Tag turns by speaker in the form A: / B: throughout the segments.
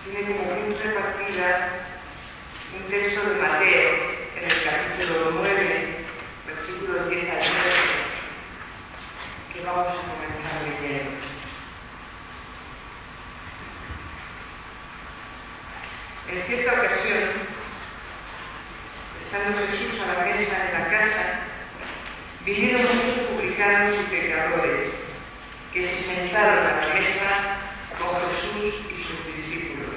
A: tiene como punto de partida un texto de Mateo en el capítulo 9, versículos 10 al 13, que vamos a comenzar leyendo. En cierta ocasión, estando Jesús a la mesa en la casa, vinieron muchos publicanos y pecadores que se sentaron a la mesa con Jesús y sus discípulos.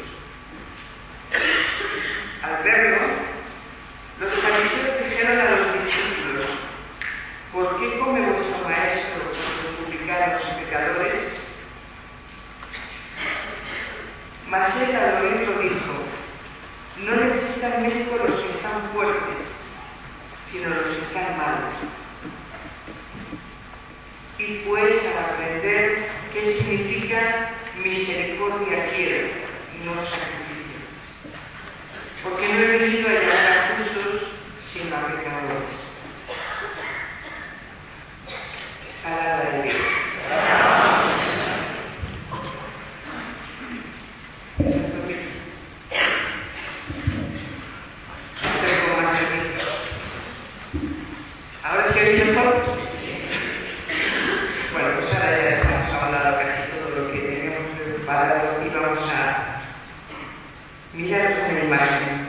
A: Al verlo, los fariseos dijeron a los discípulos: ¿por qué come vuestro maestro con los publicanos y pecadores? Mas él al oírlo dijo: no necesitan médicos los que están fuertes, sino los que están malos. Y pues al aprender qué significa misericordia quiero, no sacrificio. Porque no he venido a llamar a justos, sino a pecadores. Palabra de Dios. Ahora sí oye mejor. Bueno, pues ahora ya hemos hablado casi todo lo que teníamos preparado y vamos a mirar esta imagen.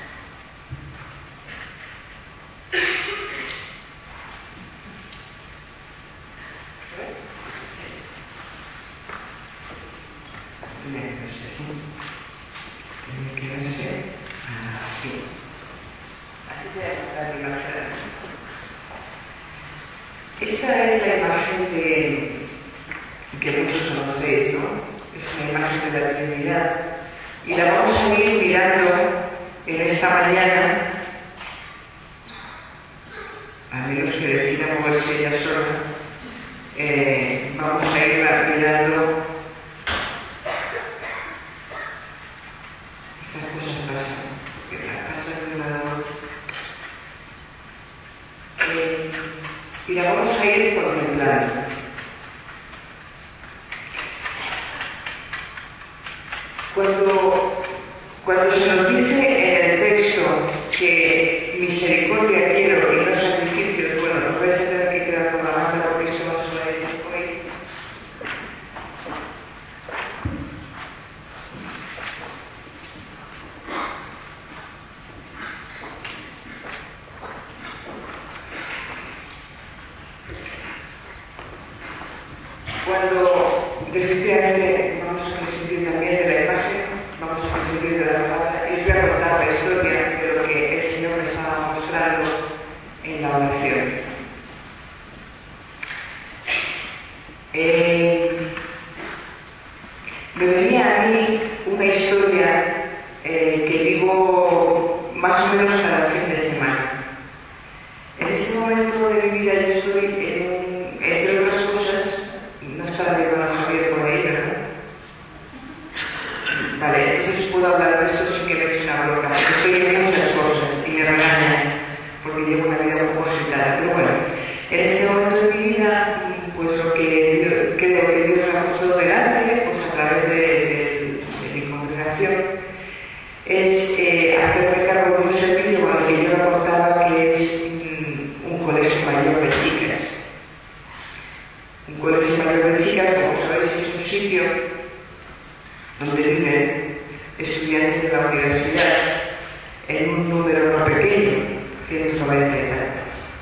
A: Esa es la imagen que muchos conocéis, ¿no? Es una imagen de la Trinidad. Y la vamos a ir mirando en esta mañana, a menos que decida moverse ella sola. Vamos a ir mirando. Estas cosas pasan, porque las pasan de un lado a otro. Y la vamos a ir contemplando. Cuando se nos dice en el texto que misericordia quiero y no sacrificios, bueno, nos vais a tener que quedar con la mano porque eso vamos a leer hoy. Cuando definitivamente vamos a prescindir también de la imagen, vamos a prescindir de la palabra, y os voy a contar la historia de lo que el Señor me estaba mostrando en la oración. Me venía a mí una historia que vivo más o menos cada fin de semana. En este momento de mi vida yo estoy, entre otras cosas, no está bien con la Javier por ahí, ¿verdad? Vale, entonces puedo hablar de esto sin que me eche una bronca, porque estoy en muchas cosas y me regañan porque llevo una vida un poco agitada. Pero bueno, en este momento de mi vida, pues lo que creo que Dios me ha puesto delante, pues a través de mi congregación, es hacerme cargo de un servicio al que yo aportaba, que es un colegio mayor de chicas. Un colegio mayor de chicas, como sabéis, es un sitio donde viven estudiantes de la universidad en un número no pequeño, 120 y tantas.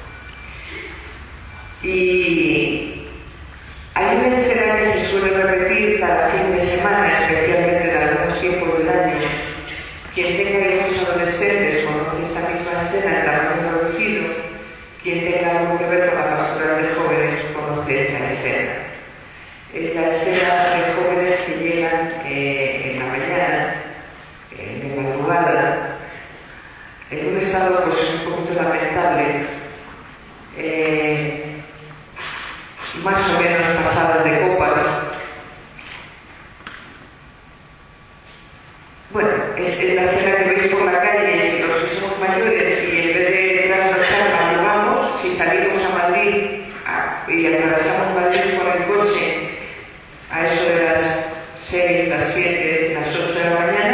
A: Y hay una escena que se suele repetir cada fin de semana, especialmente en algunos tiempos del año. Quien tenga hijos adolescentes conoce esta misma escena en tamaño reducido. Quien tenga algo que ver con la pastoral de jóvenes conoce esa escena. Es la escena de jóvenes que llegan en la mañana, de madrugada, en un estado pues un poquito lamentable, más o menos pasadas de copas. Bueno, es la escena que veis por la calle, si los que somos mayores y en vez de trasnochar madrugamos, si salimos a Madrid y atravesamos Madrid con el coche a eso de las 6, las 7, las 8 de la mañana,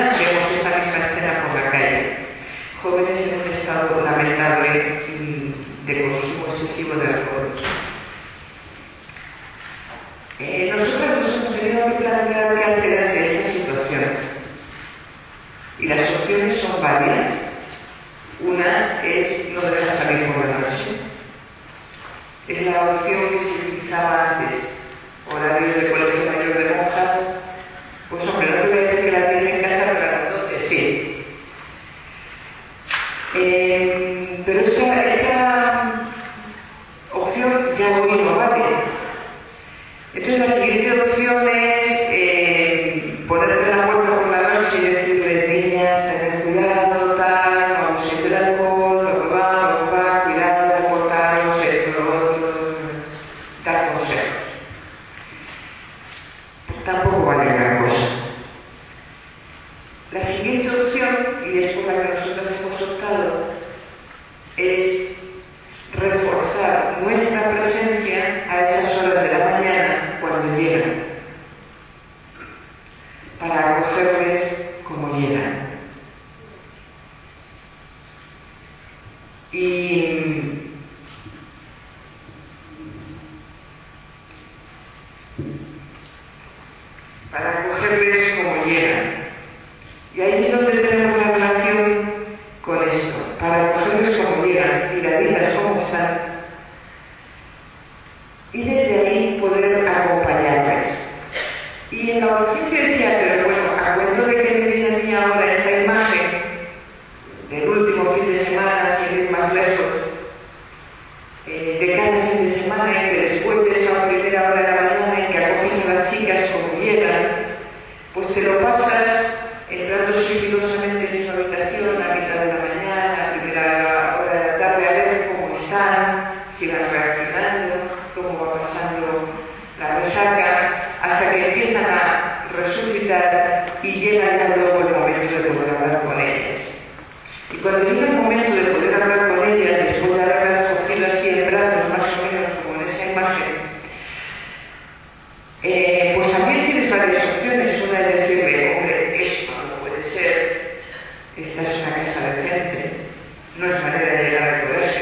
A: tenemos varias. Una es no dejar salir por la noche. Es la opción que se utilizaba antes. Horario de colegio mayor de monjas. Pues hombre, no te voy a decir que las 10 en casa, pero a las 12 sí. Pero esa opción ya hoy no vale. Entonces la siguiente opción es ponerte en la puerta por la noche y decirles, niñas, tened cuidado, tal, vamos a el alcohol, lo que va, cuidado, portaros, esto, lo otro, dar consejos. Pues tampoco vale gran cosa. La siguiente opción, y es por la que nosotros hemos optado, es reforzar nuestra presencia a esas horas de la mañana cuando llegan, para acogerles como llegan. Y para acogerles como llegan. Y ahí es donde tenemos la relación con esto, para acogerles como llegan, miraditas como están, y desde ahí poder acompañarles. Y en la oración que decía, pero bueno, a cuento de que me viene a mí ahora esa imagen del último fin de semana, sin ir más lejos, de cada fin de semana, en que después de esa primera hora de la mañana en que acoges a las chicas como llegan, pues te lo pasas entrando sigilosamente en su habitación a mitad de la mañana, a primera hora de la tarde, a ver cómo están, si van reaccionando, cómo va pasando la resaca, hasta que empiezan a resucitar y llega ya luego el momento de poder hablar con ellas. Y cuando llega el momento de poder hablar con ellas, después de haberlas cogido así en brazos, más o menos como en esa imagen, pues también tienes varias opciones. Una es decirle, hombre, esto no puede ser, esta es una casa decente, no es manera de llegar al colegio.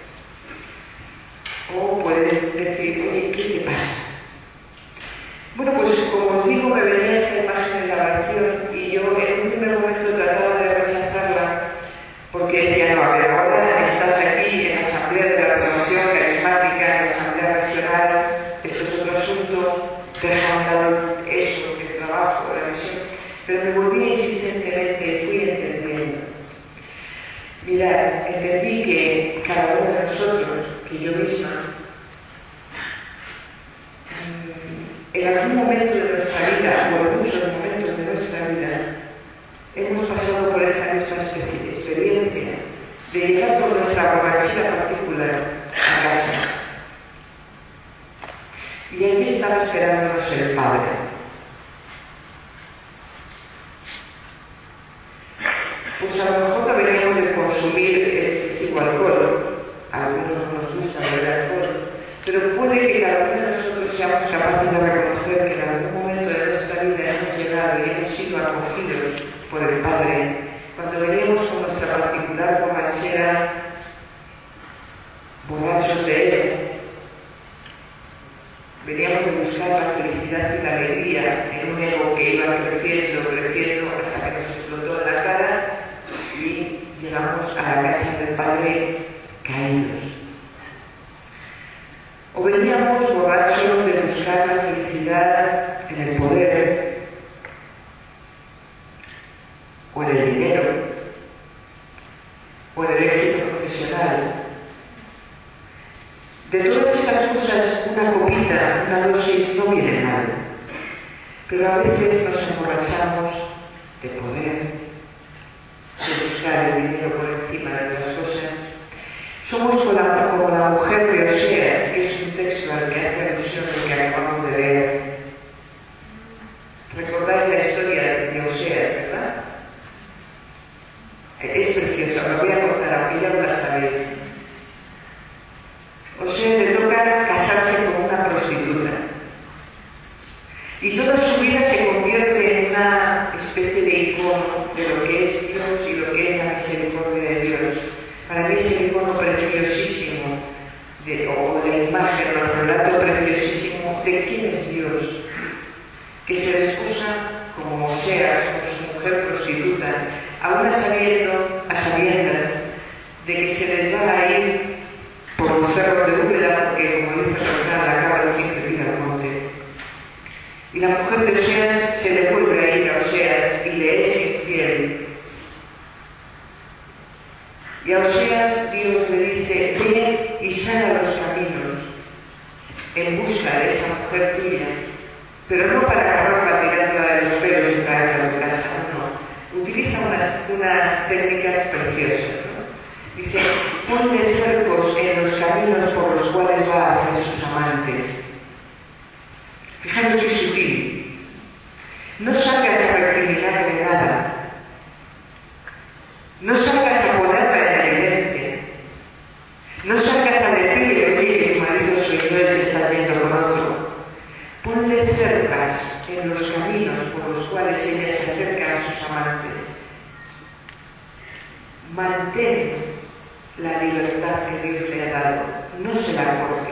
A: O puedes decir, oye, ¿qué te pasa? Bueno, pues como os digo, me venía esa imagen en la oración y yo en un primer momento trataba de rechazarla porque decía, no, a ver, ahora estás aquí en la asamblea de la renovación carismática, en la asamblea regional, esto es otro asunto, deja a un lado eso, el trabajo, la misión, pero me volví insistentemente y fui entendiendo. Mirad, entendí que cada uno de nosotros, que yo misma, en algún momento de nuestra vida, o en muchos momentos de nuestra vida, hemos pasado por esa misma experiencia de llegar por nuestra borrachera particular a casa. Y allí estaba esperándonos el Padre. Pues a lo mejor no veníamos de consumir excesivo alcohol, a algunos no nos gusta beber alcohol, pero puede que cada uno de nosotros seamos capaces de reconocer que en algún momento de nuestra vida hemos llegado y hemos sido acogidos por el Padre, cuando veníamos con nuestra particular borrachera, borrachos de Él. Veníamos de buscar la felicidad y la alegría en un ego que iba creciendo, hasta que nos explotó en la cara y llegamos a la casa del Padre caídos. O veníamos borrachos de buscar la felicidad en el poder, o en el dinero, o en el éxito profesional. De todas estas cosas, una copita, una dosis no viene mal, pero a veces nos emborrachamos de poder, de buscar el dinero por encima de las cosas. Somos como la mujer de Oseas, que es un texto al que hace alusión lo que acabamos de leer. ¿Recordáis la historia de Oseas, verdad? Es precioso, lo voy a contar, aunque ya no la sabéis. Oseas le toca casarse con una prostituta. Y toda su vida se convierte en una especie de icono de lo que es Dios y lo que es la misericordia de Dios. Para mí es el icono preciosísimo, o de la imagen, o el relato preciosísimo de quién es Dios, que se desposa como Oseas, con su mujer prostituta, aún a sabiendas de que se les va a ir por los cerros de Úbeda, porque como dice el refrán, la cabra siempre tira al monte. Y la mujer de Oseas se le vuelve a ir a Oseas y le es infiel. Y a Oseas Dios le dice: ve y sal a los caminos en busca de esa mujer tuya, pero no para agarrarla tirándola de los pelos y traerla de casa, no. Utiliza unas técnicas preciosas, ¿no? Dice: ponle cercos en los caminos por los cuales va hacia sus amantes. Fijaros qué sutil. No salgas a recriminarle nada. No salgas a ponerla en evidencia. No salgas a decirle: oye, que tu marido soy yo el que está yendo con otro. Ponle cercas en los caminos por los cuales ella se acerca a sus amantes. Mantén la libertad que Dios le ha dado. No se la cortes.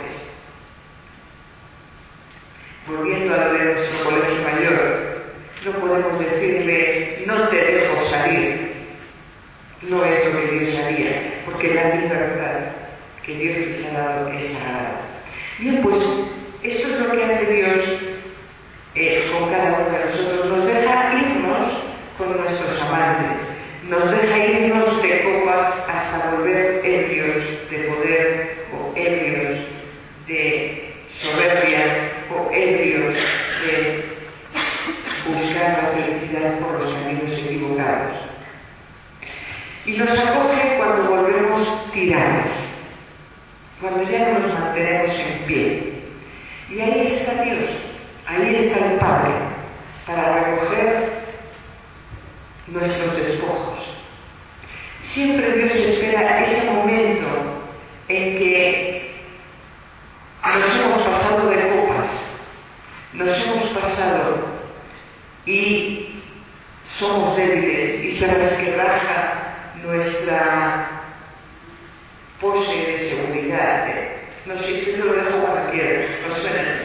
A: Volviendo a lo de nuestro colegio mayor, no podemos decirle: no te dejo salir. No es lo que Dios haría, porque la libertad que Dios les ha dado es sagrada. Bien, pues esto es lo que hace Dios con cada uno de nosotros. Nos deja irnos con nuestros amantes, nos deja irnos de copas hasta volver ebrios de poder o ebrios de soberbia o ebrios de buscar la felicidad por los caminos equivocados. Y nos acoge cuando volvemos tirados, cuando ya no nos mantenemos en pie. Y ahí está Dios, ahí está el Padre, para recoger nuestros despojos. Siempre Dios espera ese momento en que nos hemos pasado de copas, nos hemos pasado y somos débiles y se resquebraja nuestra pose de seguridad. No sé, yo lo dejo cuando quiero, no suena.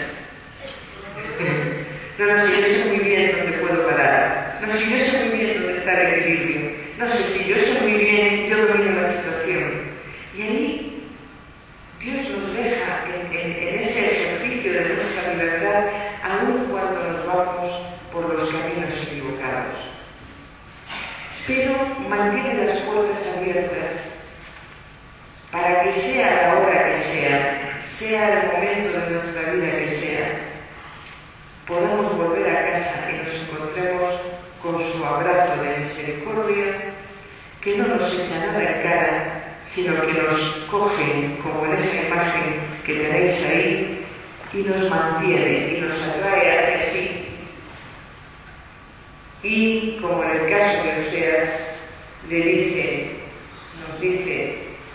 A: No sé, yo sé muy bien dónde puedo parar. No sé, yo sé muy bien dónde está el equilibrio. No sé, si yo sé muy bien, yo domino la situación. Y ahí Dios nos deja en ese ejercicio de nuestra libertad, aun cuando nos vamos por los caminos equivocados. Pero mantiene las puertas abiertas para que sea la hora que sea el momento de nuestra vida que sea, podamos volver a casa y nos encontremos con su abrazo de misericordia, que no nos echa nada en cara, sino que nos coge, como en esa imagen que tenéis ahí, y nos mantiene y nos atrae hacia sí. Y como en el caso de Oseas, nos dice: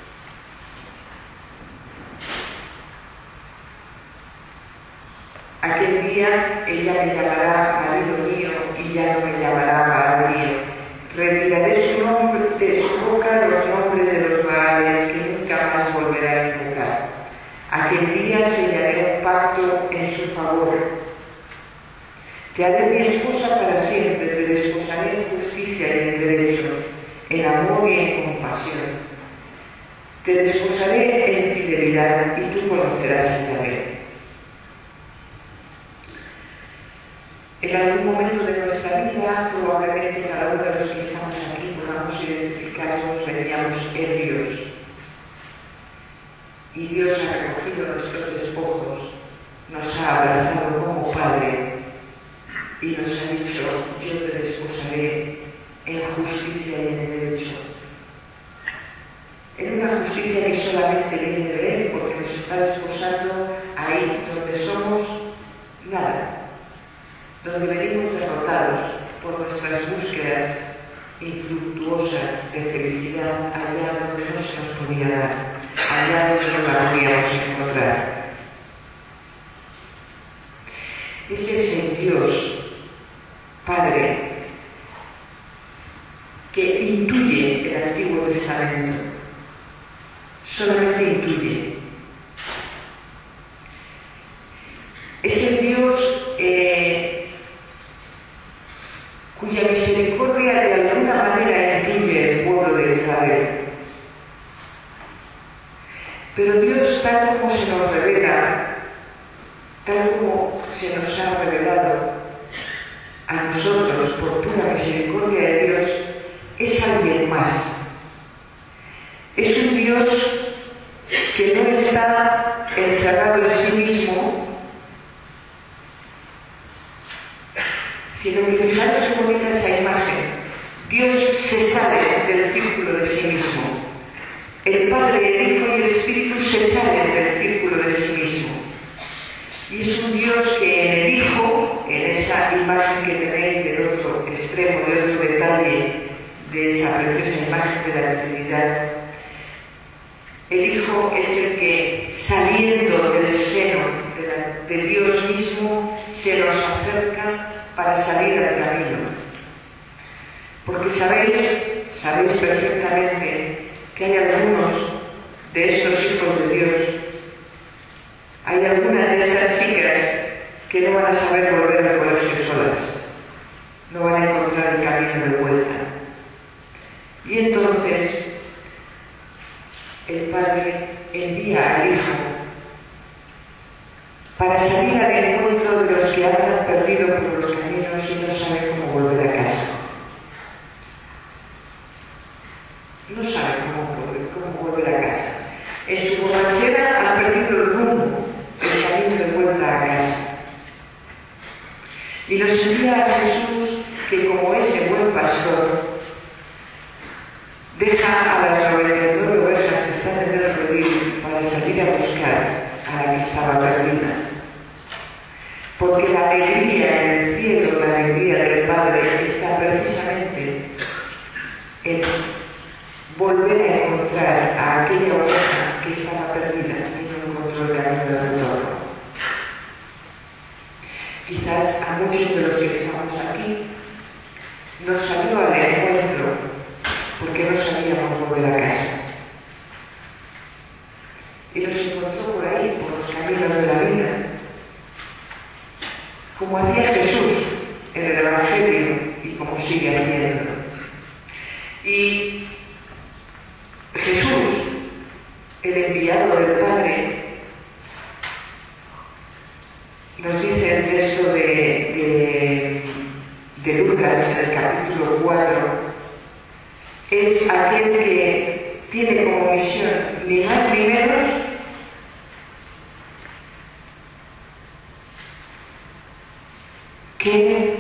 A: aquel día ella me llamará marido mío y ya no me llamará Baal mío. Retiraré su nombre de su boca, los nombres de los Baales que nunca más volverá a invocar. Aquel día sellaré un pacto en su favor. Te haré mi esposa para siempre, te desposaré en justicia y en derecho, en amor y en compasión. Te desposaré en fidelidad y tú conocerás a Yahvé. En algún momento de nuestra vida, probablemente cada uno de los que estamos aquí podamos identificarnos, veníamos ebrios. Y Dios ha recogido nuestros despojos, nos ha abrazado como Padre y nos ha dicho: yo te desposaré en justicia y en derecho. En una justicia que solamente viene de Él, porque nos está desposando ahí donde somos nada, donde venimos derrotados por nuestras búsquedas infructuosas de felicidad allá donde no se nos podía dar, allá donde no la podíamos encontrar. Ese es el Dios Padre que intuye el Antiguo Testamento, solamente intuye. Es el Dios cuya misericordia de alguna alguna manera incluye el pueblo de Israel. Pero Dios, tal como se nos revela, tal como se nos ha revelado a nosotros por pura misericordia de Dios, es alguien más. Es un Dios que no está encerrado en sí mismo, sino que fijaros qué bonita esa imagen. Dios se sale del círculo de sí mismo. El Padre, el Hijo y el Espíritu se salen del círculo de sí mismo. Y es un Dios que en el Hijo, en esa imagen que tenéis del otro extremo, del otro detalle de esa preciosa imagen de la Trinidad, el Hijo es el que, saliendo del seno de Dios mismo, se nos acerca para salir al camino. Porque sabéis perfectamente que hay algunos de estos hijos de Dios, hay algunas de estas chicas que no van a saber volver al colegio solas, no van a encontrar el camino de vuelta. Y entonces el Padre envía al Hijo para salir al encuentro de los que andan perdidos por los caminos y no saben cómo volver a casa. No saben cómo volver a casa. En su borrachera han perdido el rumbo, el camino de vuelta a casa. Y nos envía a Jesús que, como ese buen pastor, deja a las 99 ovejas que están en el redil para salir a buscar a la que estaba perdida. Porque la alegría en el cielo, la alegría del Padre, está precisamente en volver a encontrar a aquella oveja que estaba perdida y no encontró el camino de retorno. Quizás a muchos de los que estamos aquí nos salió al encuentro porque no sabíamos volver a casa. Y nos encontró por ahí, por los caminos de la vida, como hacía Jesús en el Evangelio y como sigue haciendo. Y Jesús, el enviado del Padre, nos dice el texto de Lucas, en el capítulo 4, es aquel que tiene como misión ni más ni menos que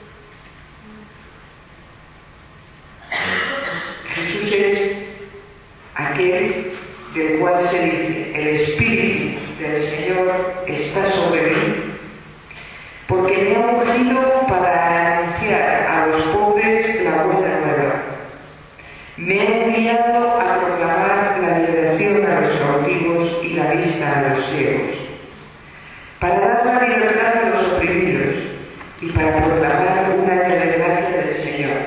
A: Jesús es aquel del cual se dice: el Espíritu del Señor está sobre mí, porque me ha ungido para anunciar a los pobres la buena nueva. Me ha enviado a proclamar la liberación a los cautivos y la vista a los ciegos, para dar la libertad a los oprimidos y para proclamar un año de gracia del Señor.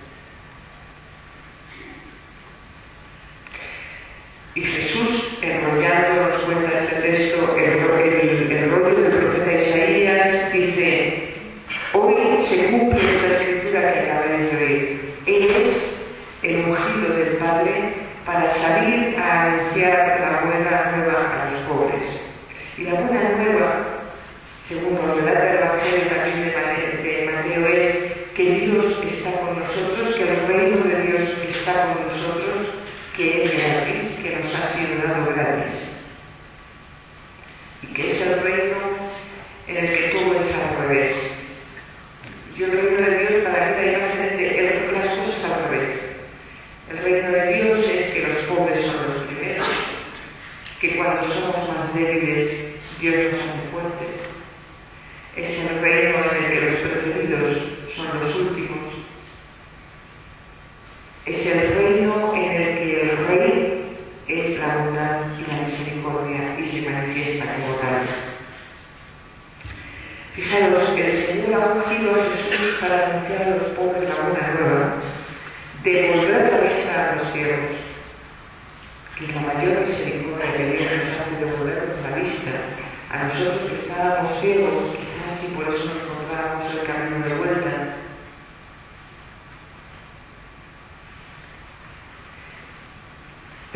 A: Y Jesús, enrollando, nos cuenta este texto, el rollo del profeta Isaías, dice: hoy se cumple esta escritura que acabáis de oír. Él es el ungido del Padre para salir a anunciar la buena nueva a los pobres. Y la buena nueva, según nos relata el Evangelio también de Mateo, es que Dios está con nosotros, que el reino de Dios está con nosotros, que es gratis, que nos ha sido dado gratis. Y que es el reino en el que todo es al revés. Yo el reino de Dios, para que la imagen de las cosas al revés. El reino de Dios es que los pobres son los primeros, que cuando somos más débiles, Dios nos hace fuertes. Es el reino en el que los preferidos son los últimos. Es el reino en el que el Rey es la bondad y la misericordia y se manifiesta como tal. Fijaros que el Señor ha ungido a Jesús para anunciar a los pobres la buena nueva, devolver la vista a los ciegos, que la mayor misericordia que Dios nos hace devolver la vista a nosotros que estábamos ciegos, quizás y por eso no encontrábamos el camino de vuelta.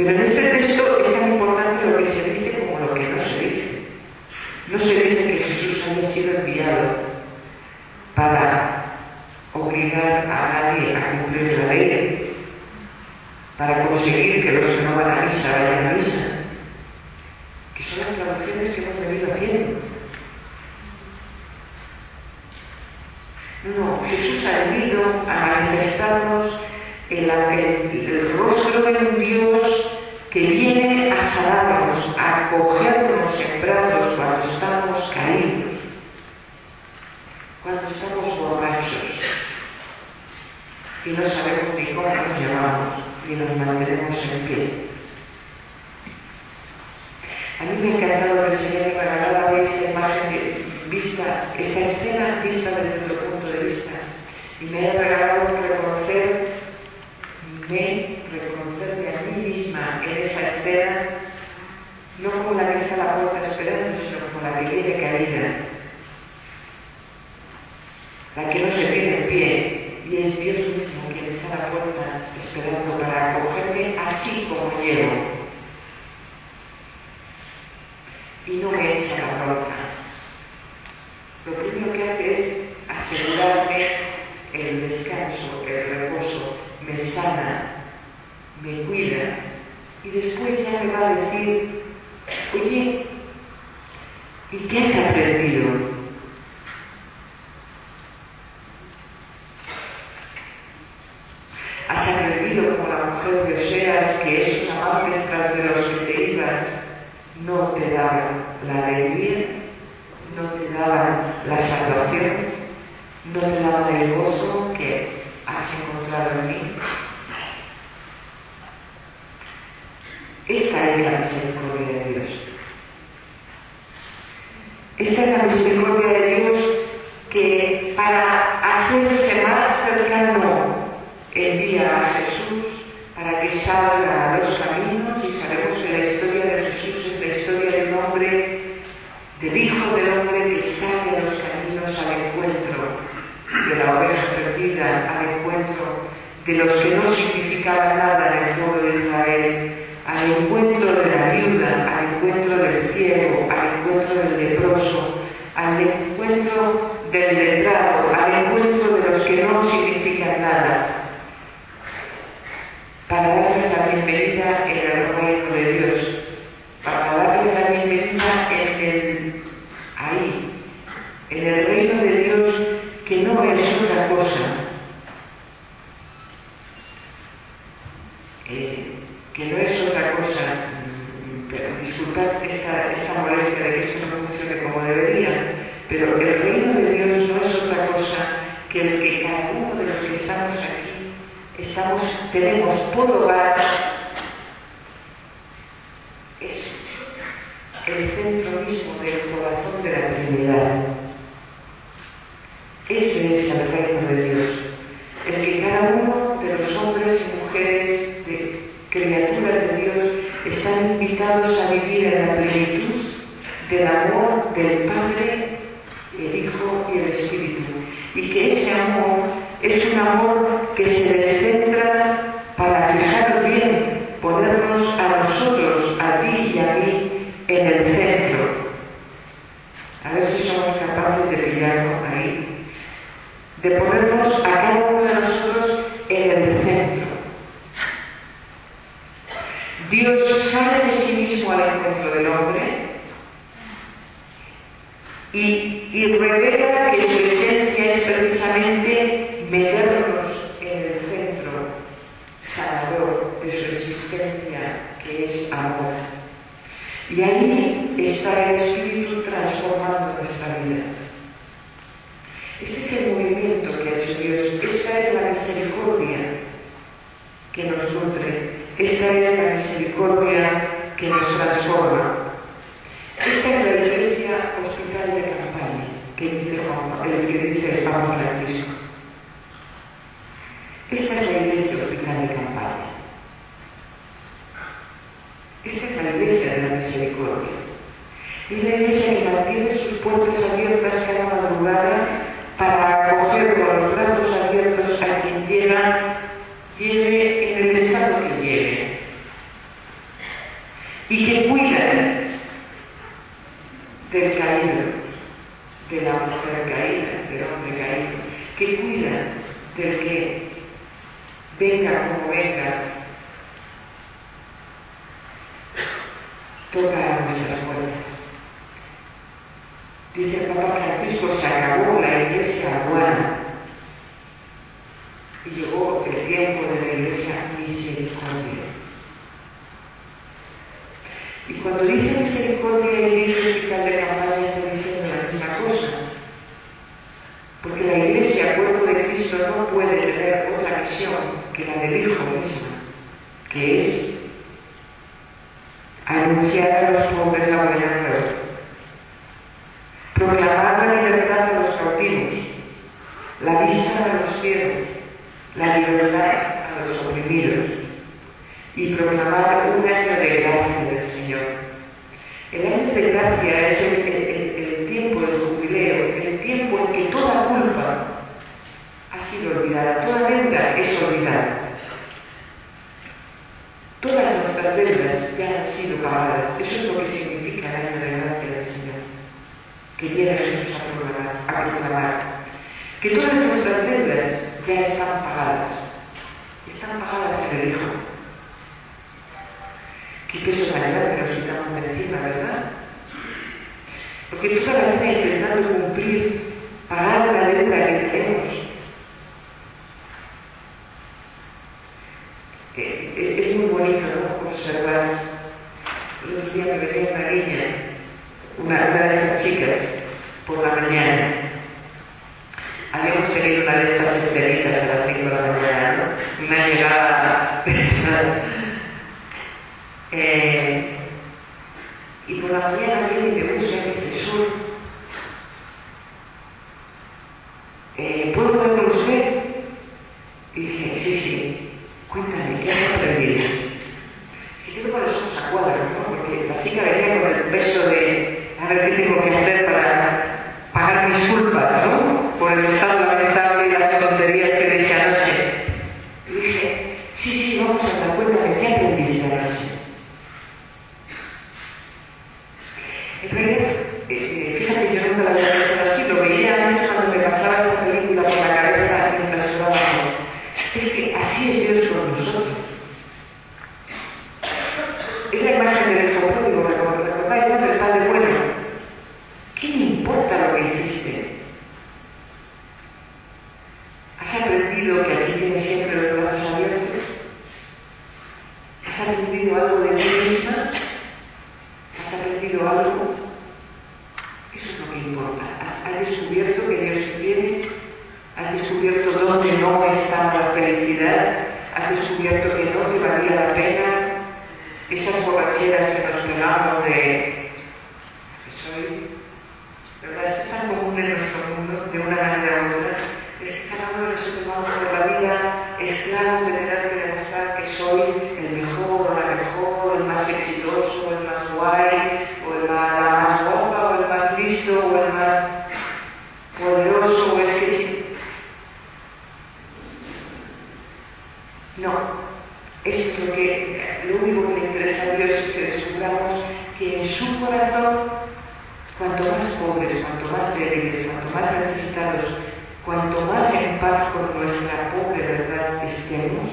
A: Pero en este texto es tan importante lo que se dice como lo que no se dice. No se dice que Jesús haya sido enviado para obligar a nadie a cumplir la ley, para conseguir que los que no van a misa vayan a misa, que son las traducciones que hemos venido haciendo. No, Jesús ha venido a manifestarnos el rostro de un Dios que viene a sanarnos, a acogernos en brazos cuando estamos caídos, cuando estamos borrachos y no sabemos ni cómo nos llamamos ni nos mantenemos en pie. A mí me ha encantado que el Señor me regalaba hoy esa imagen vista, esa escena vista desde otro punto de vista, y me ha regalado reconocerme a mí misma en esa escena, no como la que está a la puerta esperando, sino como la que viene caída, la que no se tiene en pie, y es Dios mismo quien está a la puerta esperando para acogerme así como llego, y no me echa la bronca. Lo primero que hace es asegurarme el descanso, el reposo, me sana, me cuida, y después ya me va a decir, oye, ¿y qué has aprendido? ¿Has aprendido como la mujer de Oseas que esos amantes tras de los que te ibas no te daban la alegría, no te daban la salvación, no te daban el gozo que has encontrado en mí? Esa es la misericordia de Dios. Esta es la misericordia de Dios que para hacerse más cercano envía a Jesús para que salga a los caminos, y sabemos que la historia de Jesús es la historia del hombre, del Hijo del Hombre que sale a los caminos al encuentro de la oveja perdida, al encuentro de los que no significaban nada en el pueblo de Israel, al encuentro de la viuda, al encuentro del ciego, al encuentro del leproso, al encuentro del letrado, al encuentro de los que no significan nada, para darles la bienvenida en el reino de Dios, para darles la bienvenida en el reino de Dios, que no es otra cosa disculpad esta molestia de que esto no funcione como debería, pero el reino de Dios no es otra cosa que el que cada uno de los que estamos aquí tenemos por hogar. Es el centro mismo del corazón de la Trinidad. Ese es el reino de Dios, el que cada uno de los hombres y mujeres, de criaturas de Dios, están invitados a vivir en la plenitud del amor del Padre, el Hijo y el Espíritu, y que ese amor es un amor que se descentra para fijar bien, ponernos a nosotros, a ti y a mí, en el centro. A ver si somos capaces de pillarlo ahí, de ponernos a cada uno de nosotros en el centro. Dios sale de sí mismo al encuentro del hombre y revela que su esencia es precisamente meternos en el centro sanador de su existencia, que es amor. Y ahí está el Espíritu transformando nuestra vida. Ese es el movimiento que ha hecho Dios. Esta es la misericordia que nos nutre. Esta es la misericordia que nos transforma. Esta es la Iglesia Hospital de Campaña que dice el Papa Francisco. Esta es la Iglesia Hospital de Campaña. Esta es la Iglesia de la Misericordia. Es la Iglesia que mantiene sus puertas abiertas cada madrugada para acoger con los brazos abiertos a quien lleve en el estado que lleve. venga como venga, toca a nuestras puertas. Dice el Papa Francisco, se acabó la Iglesia aduana y llegó el tiempo de la Iglesia misericordia. Y cuando dice misericordia, el libro fiscal de campaña está diciendo la misma cosa. Porque la Iglesia, cuerpo de Cristo, no puede tener otra misión que la del Hijo mismo, que es anunciar a los pobres la buena nueva, proclamar la libertad a los cautivos, la vista a los ciegos, la libertad a los oprimidos, y proclamar un año de gracia del Señor. El año de gracia es el tiempo del jubileo, el tiempo en que toda culpa ha sido olvidada, toda deuda es olvidada. Todas nuestras deudas ya han sido pagadas. Eso es lo que significa el año de gracia del Señor, que viene Jesús a proclamar. Que todas nuestras deudas ya están pagadas en el Hijo. Qué peso tan grande nos quitamos de encima, ¿verdad? Porque toda la vida intentando cumplir, pagar la deuda que tenemos. Es muy bonito, ¿no? Observar. El otro día me venía una niña, una de esas chicas, por la mañana. Habíamos tenido una de esas escenitas a las 5 de la mañana, ¿no? Una llegada personal. Y por la mañana viene y me puso en el sur. ¿Puedo hablar con usted? Y dije, sí, cuéntame, ¿qué has aprendido? Si tengo con los ojos a cuadros, ¿no? Porque la chica venía con el peso de a ver qué tengo que hacer para pagar mis culpas, ¿no? Por el estado lamentable y las tonterías que dije anoche. Y dije, sí, vamos a dar cuenta de qué aprendiste anoche. En realidad, fíjate, yo nunca la había pensado así, lo veía antes cuando me pasaba esa película por la cabeza mientras llorábamos. Es que así es Dios con nosotros. Es la imagen del hijo pródigo, ¿recordáis del padre bueno? ¿Qué me importa lo que hiciste? ¿Has aprendido que aquí tienes siempre los brazos abiertos? ¿Has aprendido algo de ti misma? ¿Has aprendido algo? Eso es lo que importa. ¿Has descubierto que Dios te quiere? ¿Has descubierto dónde no está la felicidad? ¿Has descubierto que no te valía la pena esas borracheras que nos pegamos de que soy? ¿Verdad? Esto es tan común en nuestro mundo, de una manera u otra. Es que cada uno nos tomamos por la vida esclavos de tener que demostrar que soy el mejor o la mejor, el más exitoso, el más guay, o la más guapa, o el más listo, o el más poderoso, o es que sí. No, eso es lo único que le interesa a Dios es que descubramos que en su corazón, cuanto más pobres, cuanto más débiles, cuanto más necesitados, cuanto más en paz con nuestra pobre verdad estemos,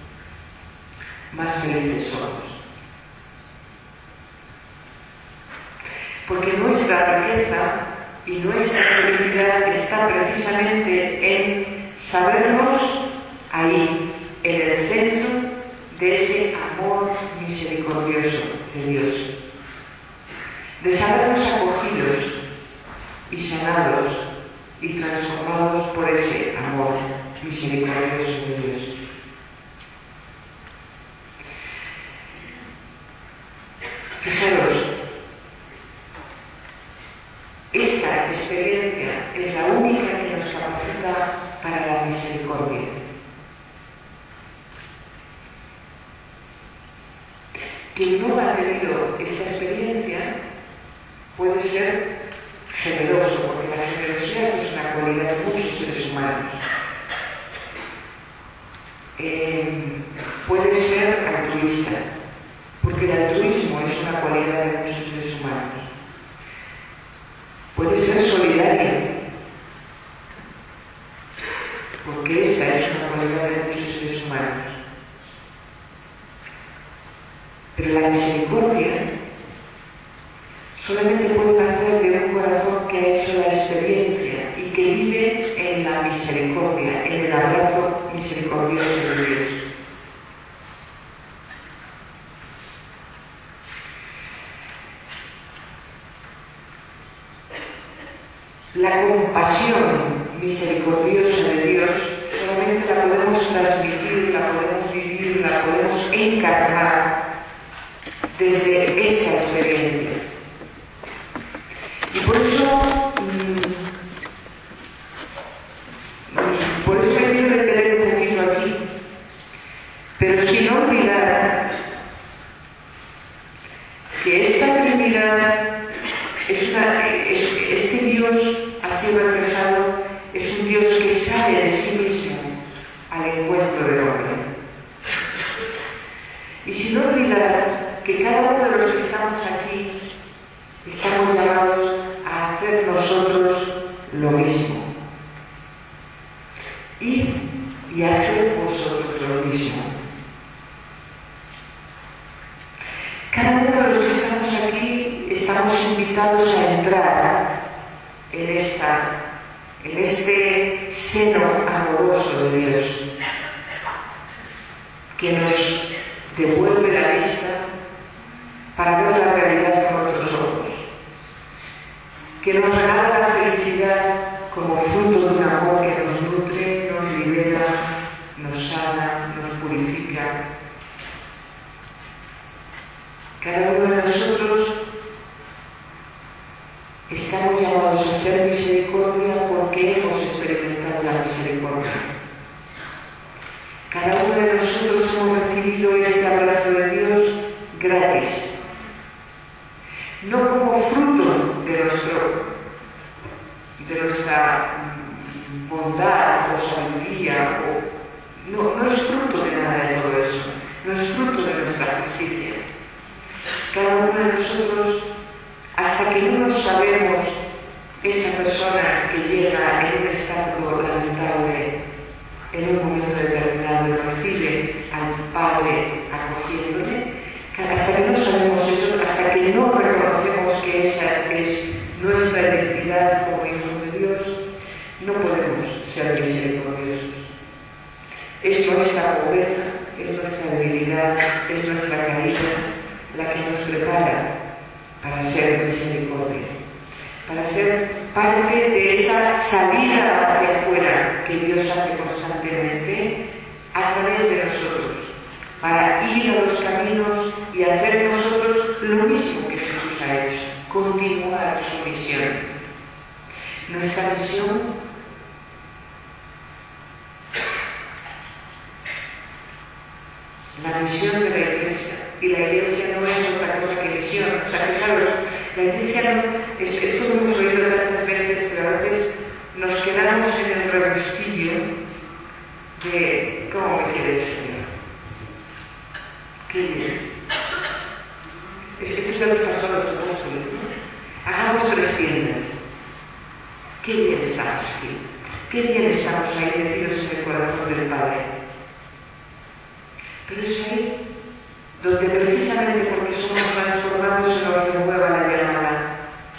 A: más felices somos. Porque nuestra riqueza y nuestra felicidad está precisamente en sabernos ahí, en el centro de ese amor misericordioso de Dios, de sabernos acogidos y sanados y transformados por ese amor misericordioso de Dios. Fijaros, esta experiencia es la única que nos capacita para la misericordia. Quien no ha tenido esta experiencia puede ser generoso, porque la generosidad es una cualidad de muchos seres humanos. Puede ser altruista, porque el altruismo es una cualidad de muchos seres humanos. Puede ser solidario, porque esa es una cualidad de muchos seres humanos. Pero la misericordia solamente puede nacer de un corazón que ha hecho la experiencia y que vive en la misericordia, en el abrazo misericordioso de Dios. La compasión misericordiosa de Dios solamente la podemos transmitir, la podemos vivir, la podemos encarnar desde esa experiencia. Y por eso he querido detener un poquito aquí, pero sin olvidar que esta Trinidad es que Dios ha sido reflejado, es un Dios que sale de sí mismo al encuentro del hombre. Y sin olvidar que cada uno de los que estamos aquí estamos llamados a hacer nosotros lo mismo. Y hacer vosotros lo mismo. Cada uno de los que estamos aquí estamos invitados a entrar en este seno amoroso de Dios que nos devuelve la vista para ver la realidad con otros ojos, que nos regala la felicidad como fruto de un amor que nos nutre, nos libera, nos sana, nos purifica. Cada uno de nosotros estamos llamados a ser misericordia porque hemos experimentado la misericordia. Cada uno de nosotros hemos recibido este abrazo de Dios gratis, no como fruto de nuestra bondad o sabiduría, no es fruto de nada de todo eso, no es fruto de nuestra justicia. Cada uno de nosotros, hasta que no nos sabemos esa persona que llega en un estado lamentable, en un momento determinado y recibe al Padre acogiéndole, hasta que no sabemos eso, hasta que no reconocemos que esa es nuestra identidad como hijos de Dios, no podemos ser misericordiosos. Es nuestra pobreza, es nuestra debilidad, es nuestra caída la que nos prepara para ser misericordia, para ser parte de esa salida hacia afuera que Dios hace constantemente a través de nosotros, para ir a los caminos y hacer nosotros lo mismo que Jesús ha hecho, continuar su misión. Nuestra misión la misión de la Iglesia, y la Iglesia no es otra cosa que misión. O sea, fijaros, la Iglesia no, esto lo hemos oído tantas veces, pero a veces nos quedamos en el revestillo de ¿cómo me quiere el Señor? Qué bien. Esto es lo que pasó a los apóstoles, ¿no? Hagamos 300. Qué bien estamos aquí. Qué bien estamos ahí metidos en el corazón del Padre. Pero es ahí donde precisamente porque somos transformados se nos renueva la llamada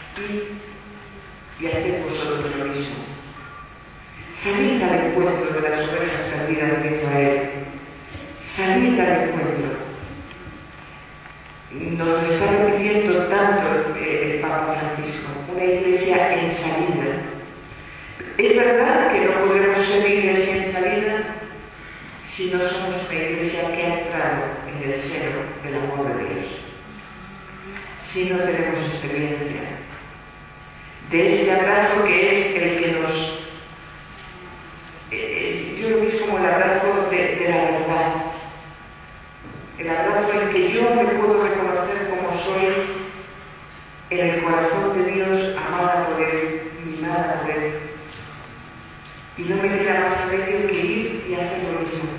A: y haced vosotros lo mismo. Salid al encuentro de las ovejas perdidas de Israel. Salid al encuentro. Nos está repitiendo tanto el Papa Francisco, una iglesia en salida. Es verdad que no podremos ser iglesia en salida si no somos una iglesia que ha entrado en el seno del amor de Dios. Si no tenemos experiencia de ese abrazo que es el que nos... yo lo vi como el abrazo de la verdad. El abrazo en que yo me puedo reconocer como soy en el corazón de Dios, amada por Él, mimada por Él. Y no me queda más remedio que ir y hacer lo mismo.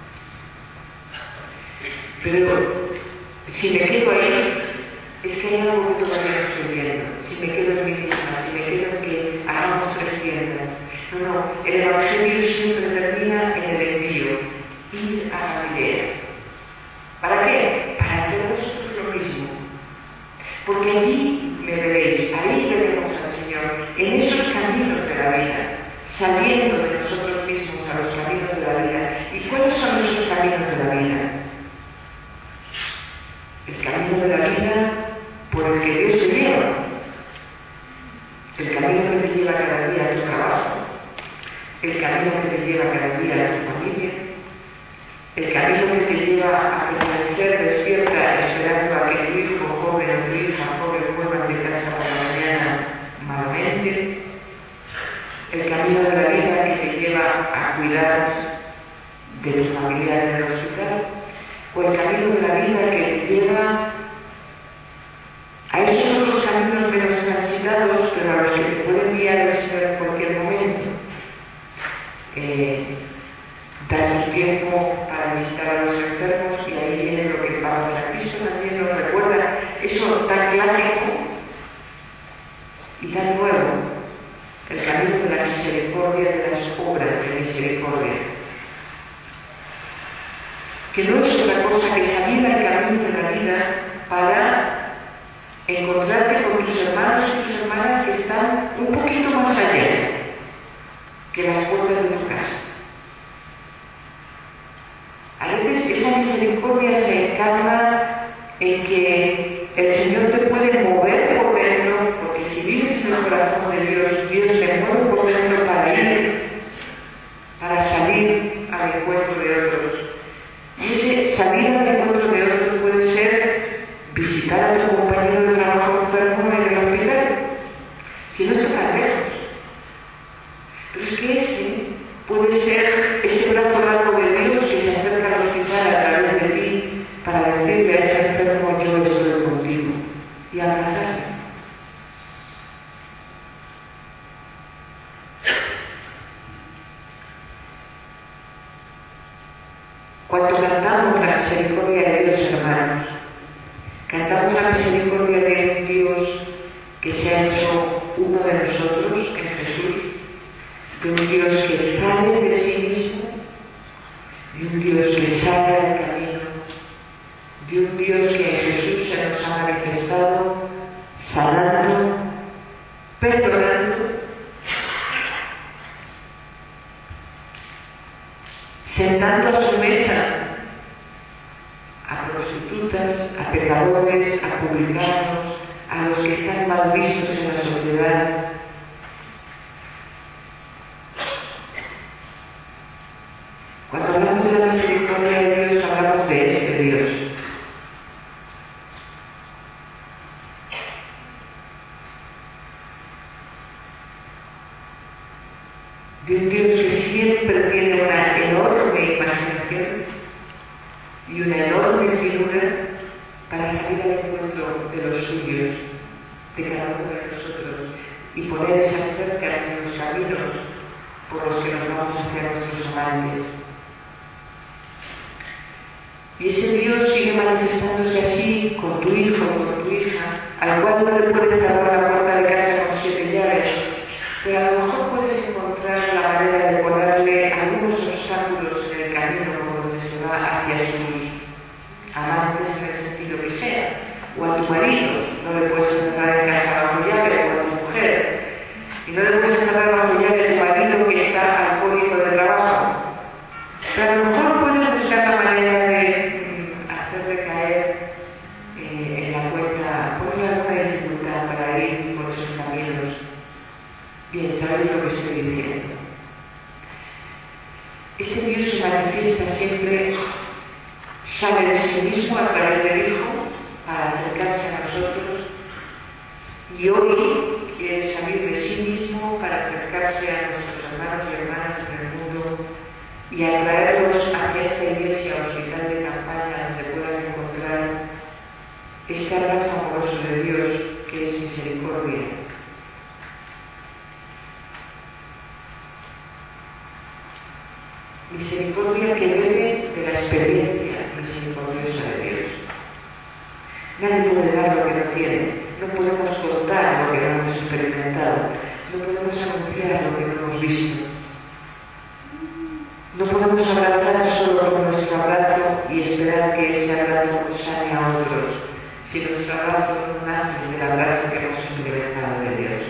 A: Pero si me quedo ahí, es que hay algo que todavía no estoy viendo. Si me quedo en mi misma, si me quedo en que hagamos 300. No, el Evangelio siempre termina en el envío. Ir a Galilea. ¿Para qué? Para haceros el camino que te lleva a permanecer despierta esperando a que tu hijo joven o tu hija joven vuelvan de casa por la mañana malamente, el camino de la vida que te lleva a cuidar de tu familiar en el hospital, o el camino de la vida que te lleva a esos otros caminos menos transitados, pero a los que te pueden guiar el Señor en cualquier momento. Dar tu tiempo para visitar a los enfermos, y ahí viene lo que Pablo Francisco también nos recuerda, eso tan clásico y tan nuevo, el camino de la misericordia, de las obras de misericordia, que no es otra cosa que salir al camino de la vida para encontrarte con tus hermanos y tus hermanas que están un poquito más allá que las puertas de tu casa. A veces esa misericordia se encarna en que el Señor te puede mover por dentro, porque si vives en el corazón de Dios, Dios te mueve por dentro para salir al encuentro de otros. Y ese salir al encuentro de otros puede ser visitar a tu compañero de trabajo enfermo en el hospital, si no está tan lejos. Pero es que ese puede ser ese brazo largo de Dios que se acerca al hospital a través de ti para decirle a ese enfermo: yo estoy contigo, y abrazarse. Cuando cantamos la misericordia de Dios, hermanos, cantamos la misericordia de un Dios que se ha hecho uno de nosotros en Jesús, de un Dios que sale de sí mismo, de un Dios que sale al camino, de un Dios que en Jesús se nos ha manifestado, sanando, perdonando, sentando a su mesa a prostitutas, a pecadores, a publicanos, a los que están mal vistos en la sociedad. Cuando hablamos de la misericordia de Dios, hablamos de ese Dios. De un Dios que siempre tiene una enorme imaginación y una enorme finura para salir al encuentro de los suyos, de cada uno de nosotros, y poder acercarse en los caminos por los que nos vamos hacia nuestros amantes. Y ese Dios sigue manifestándose así con tu hijo, con tu hija, al cual no le puedes cerrar la puerta de casa con 7 llaves, pero a lo mejor puedes encontrar la manera de ponerle algunos obstáculos en el camino por donde se va hacia sus amantes, en el sentido que sea, o a tu marido, no le puedes entrar en casa bajo llave, o a tu mujer, y no le puedes entrar bajo llave a tu marido que está al código de trabajo. Pero a lo mejor puedes buscar la manera de hacerle caer en la cuenta, ponerle alguna dificultad para ir por esos caminos. Bien, sabéis lo que estoy diciendo. Este Dios se manifiesta siempre, sale de sí mismo a través del Hijo para acercarse a nosotros, y hoy quiere salir de sí mismo para acercarse a nuestros hermanos y hermanas en el mundo y atraerlos hacia esta iglesia o hospital de campaña donde puedan encontrar este abrazo amoroso de Dios que es misericordia. Misericordia que bebe de la experiencia misericordiosa de Dios. Nadie puede dar lo que no tiene, no podemos contar lo que no hemos experimentado, no podemos anunciar lo que no hemos visto. No podemos abrazar solo con nuestro abrazo y esperar que ese abrazo sane a otros, si nuestro abrazo no nace del abrazo que hemos experimentado de Dios.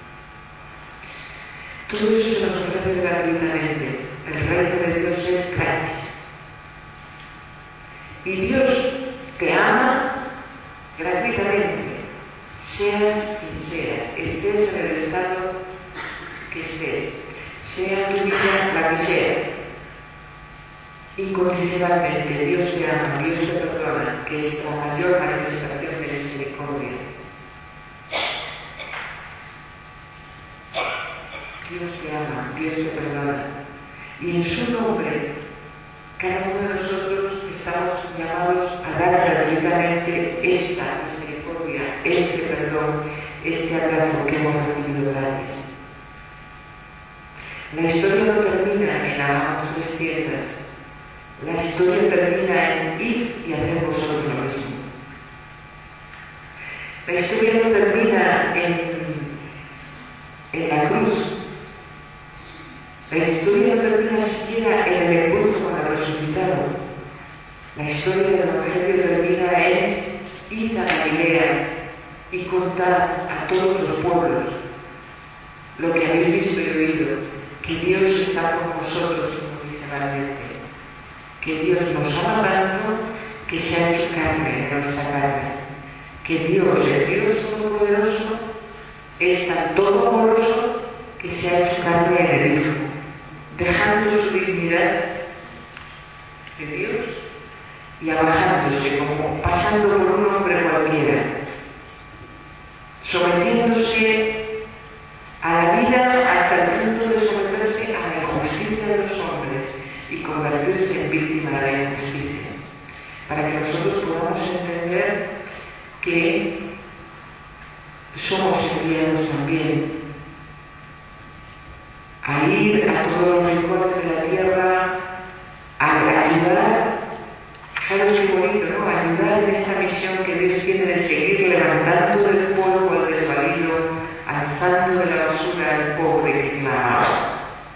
A: Todo eso se nos ofrece gratuitamente. El reino de Dios es gratis. Y Dios te ama gratuitamente, seas quien seas, estés en el estado que estés, sea tu vida la que sea. Incondicionalmente, Dios te ama, Dios te perdona, que es la mayor manifestación de misericordia. Dios te ama, Dios te perdona. Y en su nombre, cada uno de nosotros estamos llamados a dar gratuitamente esta misericordia, este perdón, este abrazo que hemos recibido gratis. La historia no termina en Hagamos 300. La historia termina en ir y hacer vosotros lo mismo. La historia no termina en la cruz. La historia no termina siquiera en el encuentro con el resucitado. La historia del Evangelio termina en ir a Galilea y contar a todos los pueblos lo que habéis visto y oído, que Dios está con vosotros incondicionalmente, que Dios nos ama tanto que se ha hecho carne en nuestra carne, que Dios, el Dios Todopoderoso, es tan todopoderoso que se ha hecho carne en el Hijo, dejando su dignidad de Dios y abajándose, como pasando por un hombre cualquiera, sometiéndose a la vida hasta el punto de someterse a la injusticia de los hombres y convertirse en víctima de la injusticia, para que nosotros podamos entender que somos enviados también a ir a todos los rincones de la tierra, a ayudar. Claro, es muy bonito, ¿no? Ayudar en esa misión que Dios tiene de seguir levantando del polvo al desvalido, alzando de la basura al pobre que clamaba.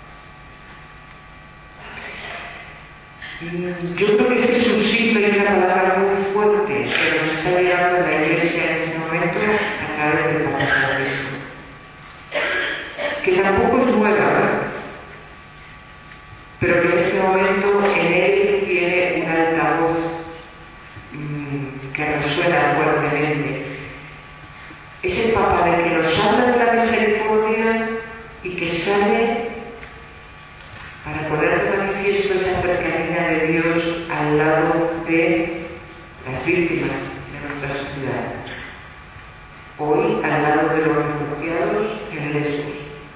A: Yo creo que este es un símbolo y una palabra muy fuerte que nos está llegando a la Iglesia en este momento a través del Evangelio, que tampoco es nueva, ¿verdad? Pero que en este momento en él tiene un altavoz que resuena fuertemente. Es el Papa de que nos habla de la misericordia y que sale para poner de manifiesto esa cercanía de Dios al lado de las víctimas de nuestra sociedad. Hoy, al lado de los refugiados en Lesbos.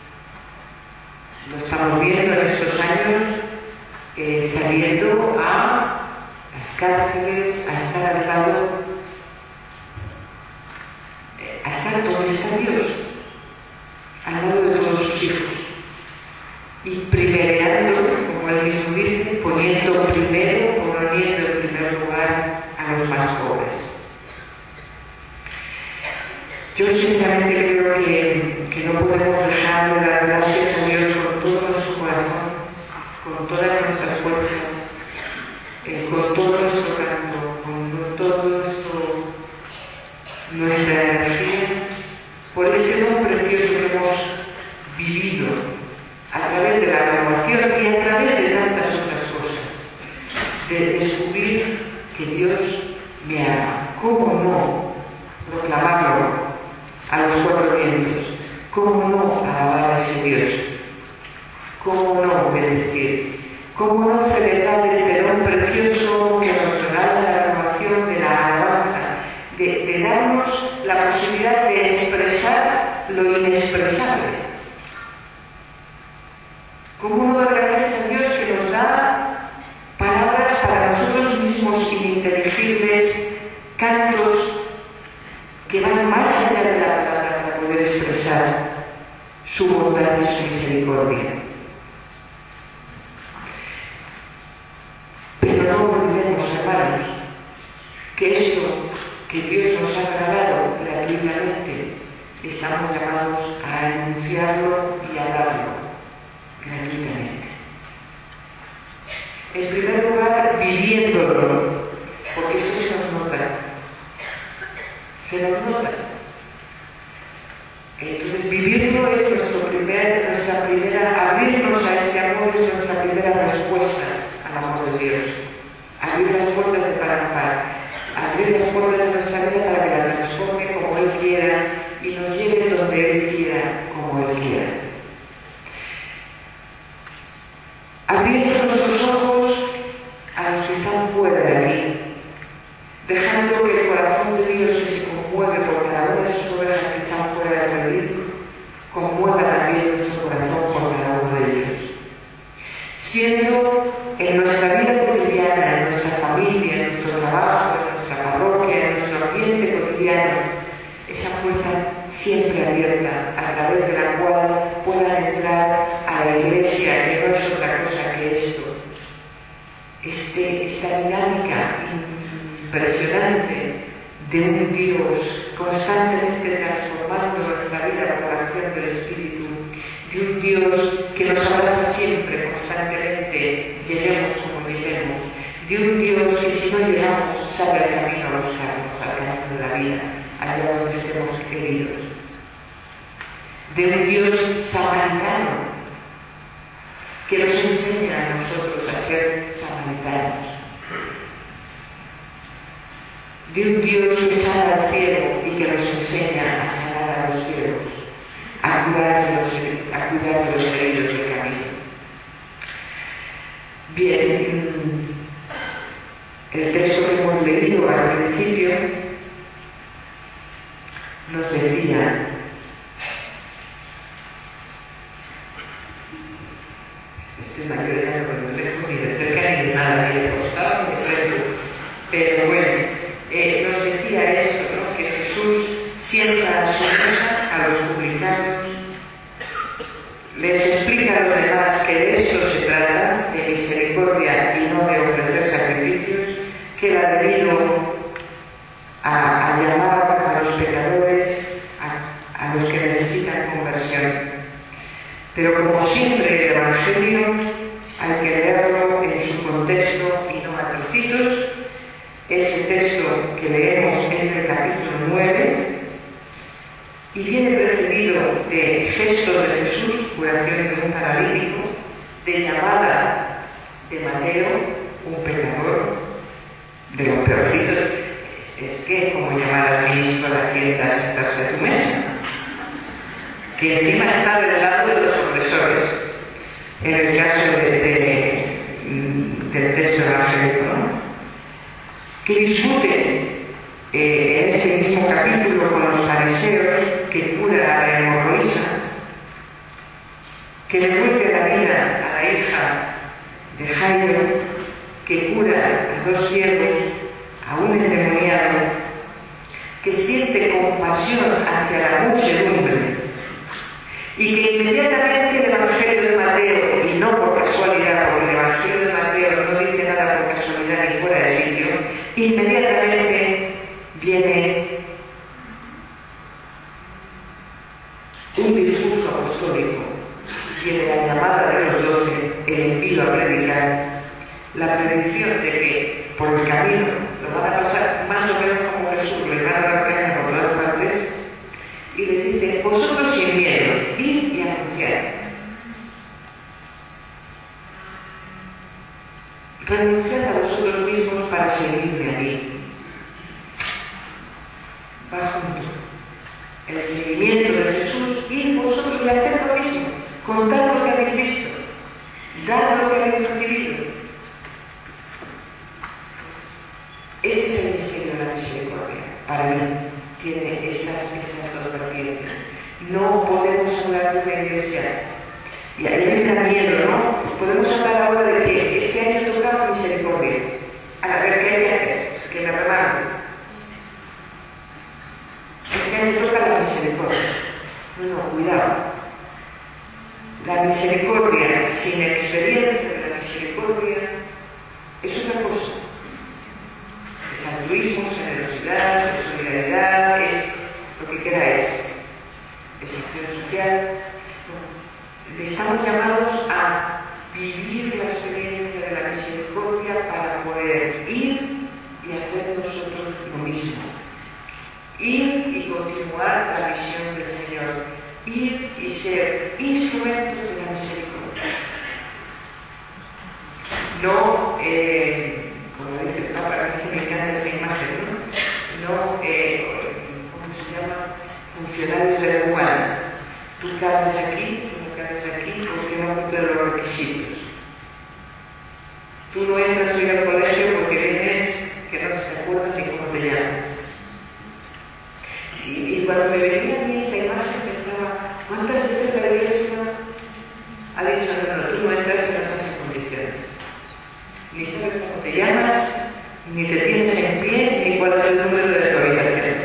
A: Lo estamos viendo en estos años saliendo a las cárceles, a estar al lado, a estar donde está Dios, al lado de todos sus hijos. Y primereando, como él mismo dice, poniendo en primer lugar a los más pobres. Yo sinceramente creo que no podemos dejar de dar gracias a Dios con todo nuestro corazón, con todas nuestras fuerzas, con todo nuestro canto, con todo nuestra energía, por ese don precioso que hemos vivido a través de la renovación y a través de tantas otras cosas, de descubrir que Dios me ama. ¿Cómo no proclamarlo a los cuatro vientos? ¿Cómo no alabar a ese Dios? ¿Cómo no bendecir? ¿Cómo no celebrar ese don precioso que nos regala la renovación de la alabanza, de darnos la posibilidad de expresar lo inexpresable? ¿Cómo no dar gracias a Dios que nos da palabras para nosotros mismos ininteligibles, cantos que van más allá de la palabra para poder expresar su bondad y su misericordia? Pero no olvidemos, hermanos, que esto que Dios nos ha regalado gratuitamente, estamos llamados a anunciarlo y a darlo gratuitamente. En primer lugar, viviéndolo, porque esto se nos nota. Se nos nota. Entonces, vivirlo es nuestra primera, abrirnos a ese amor es nuestra primera respuesta al amor de Dios. Abrir las puertas de par en par, abrir las puertas de nuestra vida para que la transforme como Él quiera y nos lleve donde Él quiera, como Él quiera. Abriendo nuestros ojos fuera de aquí, dejando que el corazón de Dios, que se conmueve por cada una de sus obras que están fuera del peligro, conmueva también nuestro corazón por cada uno de ellos. Siendo en nuestra vida cotidiana, en nuestra familia, en nuestro trabajo, en nuestra parroquia, en nuestro ambiente cotidiano, esa puerta siempre abierta, a través de la cual puedan entrar a la Iglesia, que no es otra cosa que esto. Esta dinámica impresionante de un Dios constantemente transformando nuestra vida por la acción del Espíritu, de un Dios que nos abraza siempre, constantemente, lleguemos como lleguemos, de un Dios que si no llegamos sabe el camino a buscarnos, al camino de la vida, allá donde estemos heridos, de un Dios samaritano que nos enseña a nosotros a ser samaritanos, de un Dios que sana al ciego y que nos enseña a sanar a los ciegos, a cuidar de los heridos del camino. Bien, el texto que hemos leído al principio nos decía: estoy mayor ya no me dejo ni de cerca ni de nada, ni de costado ni de frente, pero bueno, nos decía esto, ¿no? Que Jesús sienta a su mesa a los publicanos, les explica a los demás que de eso se trata, de misericordia y no de ofrecer sacrificios, que él ha venido a llamar a los pecadores, a los que necesitan conversión. Pero como siempre el Evangelio hay que leerlo en su contexto y no a trocitos. Ese texto que leemos es del capítulo 9 y viene precedido de gestos de Jesús, curación de un paralítico, de llamada de Mateo, un pecador, de los peorcitos. Es que como llamar al ministro a la fiesta a sentarse a tu mesa, que encima está del lado de los opresores, en el caso del texto evangélico, ¿no? Que discute en ese mismo capítulo con los fariseos, que cura a la hemorroísa, que le vuelve la vida a la hija de Jairo, que cura a dos ciegos, a un endemoniado, que siente compasión hacia la muchedumbre, y que inmediatamente el Evangelio de Mateo, y no por casualidad, porque el Evangelio de Mateo no dice nada por casualidad ni fuera de sitio, inmediatamente viene un discurso apostólico, viene la llamada de los 12, el envío a predicar, la predicción de que por el camino lo van a pasar más o menos como Jesús, les van a dar caña por todas partes, y les dice: vosotros sin miedo, id y anunciad. Renunciad a vosotros mismos para seguirme a mí. Va junto. El seguimiento de Jesús y vosotros y haced lo mismo. Contad lo que habéis visto. Dad lo que habéis recibido. Ese es el misterio de la misericordia. Para mí tiene esas dos vertientes. No podemos hablar de una iglesia, y a mí me da miedo, ¿no? Podemos hablar ahora de que este año toca misericordia. A ver, ¿qué hay que hacer? Que me remando. Este año toca la misericordia. No, cuidado. La misericordia sin experiencia de la misericordia es una cosa. Es altruismo, generosidad, es solidaridad, es lo que queráis. Es acción social. Estamos llamados a vivir la experiencia de la misericordia para poder ir y hacer nosotros lo mismo. Ir y continuar la misión del Señor. Ir y ser instrumentos de la misericordia. No, como dice el Papa, que me encanta esa imagen, ¿no? ¿Cómo se llama? Funcionarios de la aduana. Tú cabes aquí, tú no cabes aquí, porque no cumplen los requisitos. Tú no entras hoy al colegio porque te llamas, ni te tienes en pie, ni cuál es el número de tu habitación.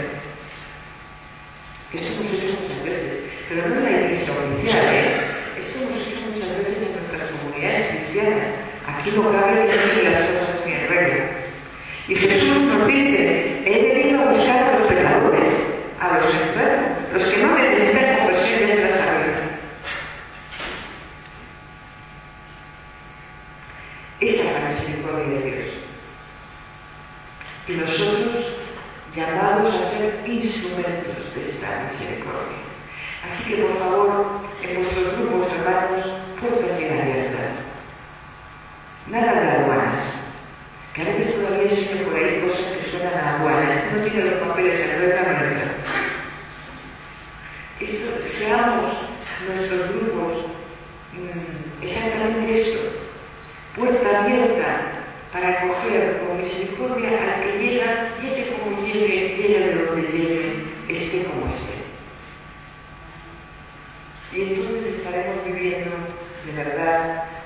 A: Esto nos dice muchas veces, pero no en la iglesia oficial, Esto nos dice muchas veces en nuestras comunidades cristianas. Aquí no cabe que las cosas ni en regla. Y Jesús nos dice, he venido a buscar a los pecadores, a los enfermos, los que no necesitan conversión y entran a vida. Esa es la misericordia de Dios. Y nosotros llamados a ser instrumentos de esta misericordia. Así que, por favor, en vuestros grupos, hermanos, puertas bien abiertas. Nada de aduanas. Que a veces todavía suenan por ahí cosas que suenan a aduanas. No tiene los papeles en regla, no entra. Seamos nuestros grupos exactamente esto. Puerta abierta para acoger con misericordia al que llega, llegue como llegue, llegue de donde llegue, esté como esté. Y entonces estaremos viviendo de verdad